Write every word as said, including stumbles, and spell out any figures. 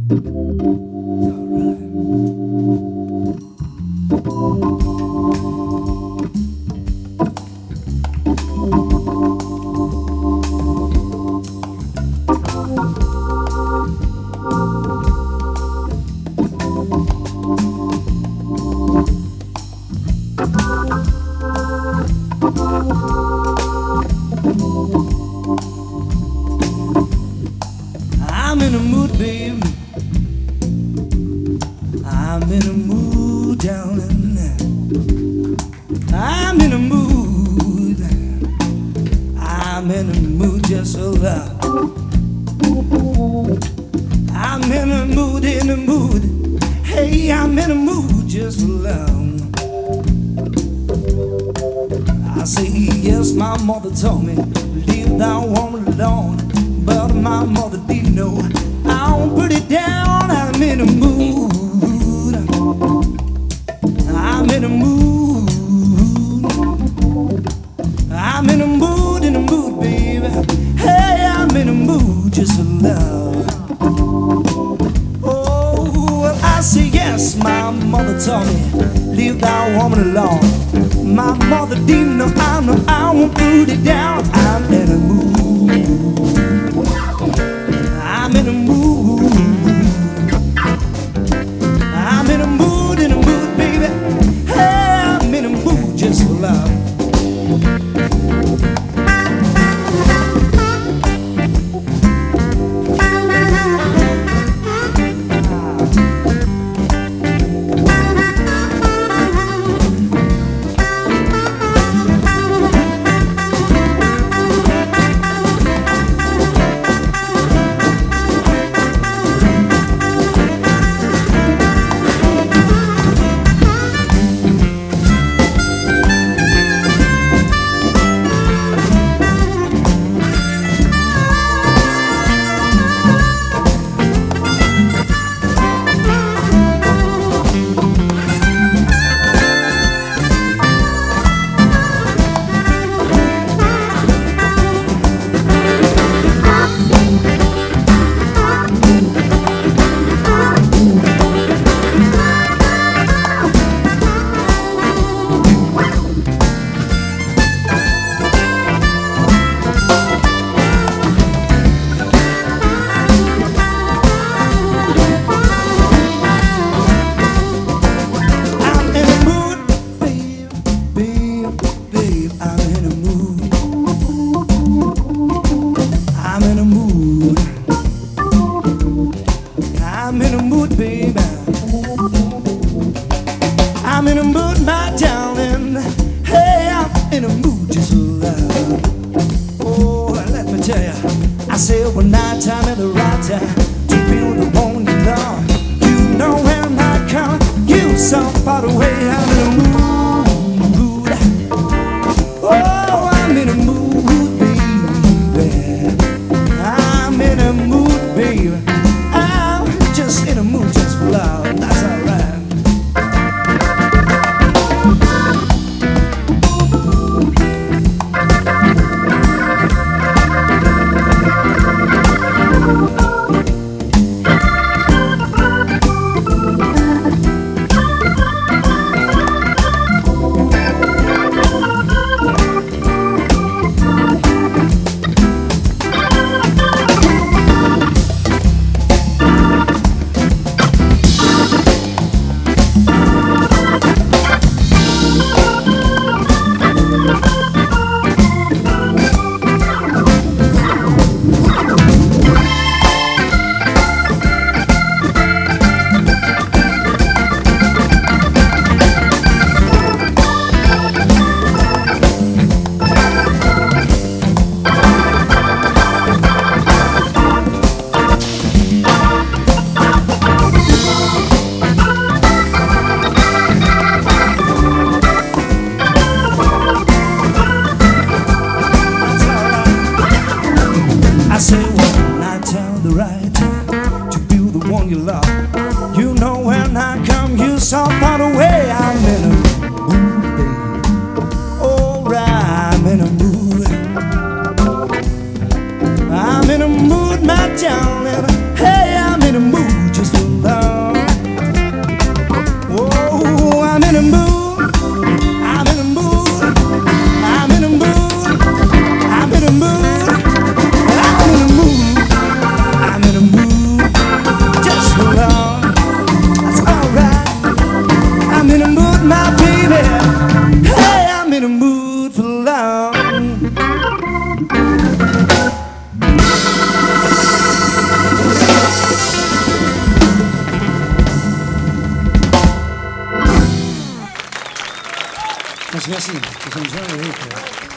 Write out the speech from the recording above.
I'm in a mood, babe. I'm in a mood, darling. I'm in a mood. I'm in a mood just for love. I'm in a mood, in a mood. Hey, I'm in a mood just for love. I say yes, my mother told me, leave that woman alone. But my mother didn't know I won't put it down. I'm in a mood. I'm in a mood. I'm in a mood, in a mood, baby. Hey, I'm in a mood just for love. Oh, well, I say yes, my mother told me, leave that woman alone. My mother didn't know I know I won't put it down. I'm in a mood. I'm in a mood. I'm in a mood, in a mood, baby. Hey, I'm in a mood just for love. I'm in a mood, baby. I'm in a mood, my darling. Hey, I'm in a mood just for love. Oh, let me tell you, I said one night time at the right time to be with the one you love. You know when I come, you so far away. I'm in a mood. Oh, I'm in a mood, baby. I'm in a mood, baby. Just in a mood just for love, that's alright. I say when I tell the right time to be the one you love. You know when I come, you so far away. I'm in a mood, baby. Alright, I'm in a mood. I'm in a mood, my darling. Hey, I'm in a mood. Merci, merci. Ça me tient, oui, ok.